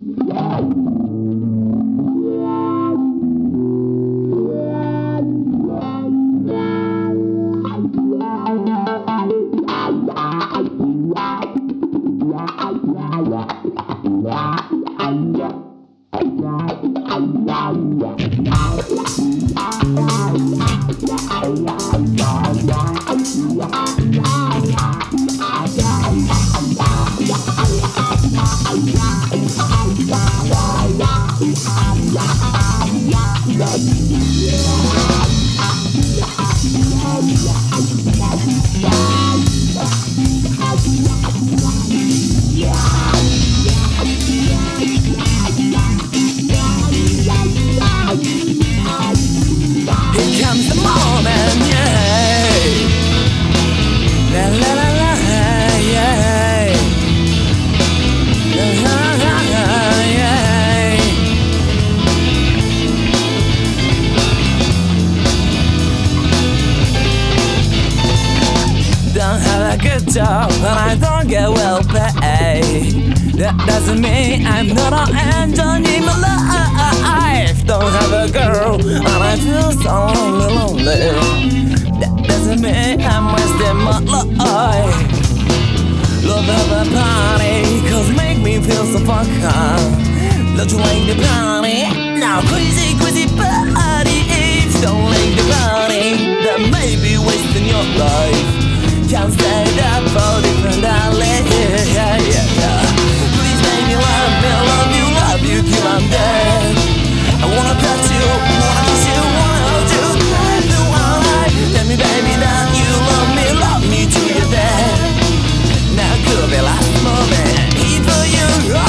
Job and I don't get well paid. That doesn't mean I'm not enjoying my life. Don't have a girl and I feel so lonely. That doesn't mean I'm wasting my life. Love have a party, cause make me feel so fucking. Don't you like the party? Now crazy, crazy party. If you don't like the party, that may be wasting your life. Can't say that for different darling. Yeah. Please make me love you till I'm dead. I wanna touch you, wanna kiss you, wanna hold you through all night. Tell me baby that you love me till you're dead. Now could be last moment, even you.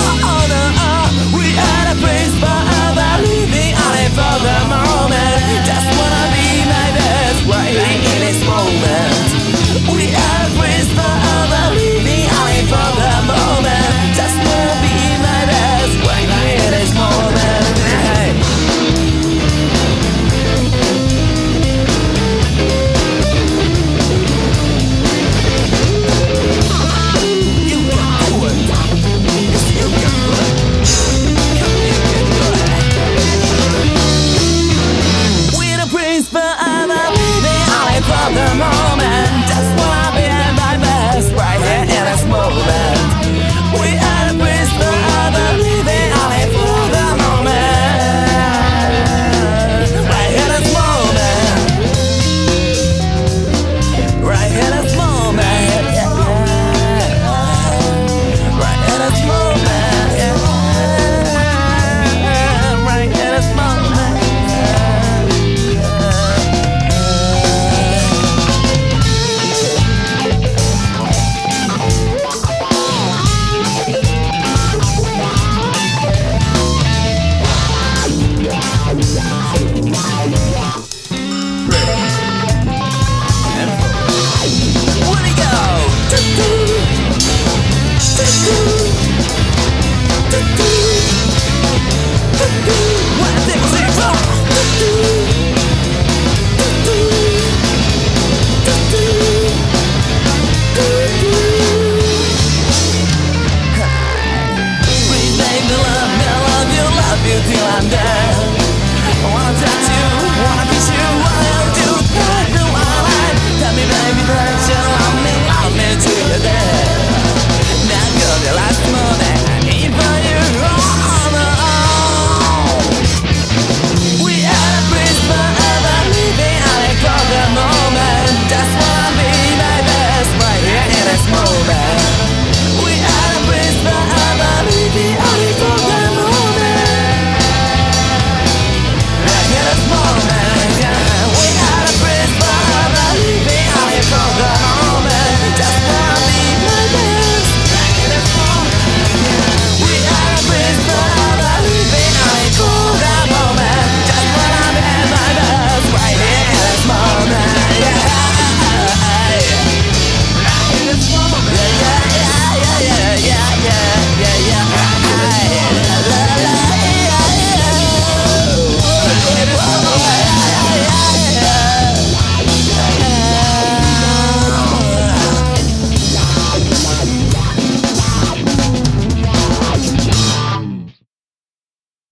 We had a place forever, living on it for the moment. Just wanna be my best right in this moment. We are friends forever, living only for the moment. Just wanna be my best right in this moment. Hey. You can do it. Yes, you can do it. You can do it. We're the friends forever, living only for the moment. Right here in this moment, we are the prince forever, living only for the moment. Right here in this moment, right here in this moment, yeah. Right in this moment, yeah. Right in this moment, till I'm dead. I wanna touch you, wanna kiss you, wanna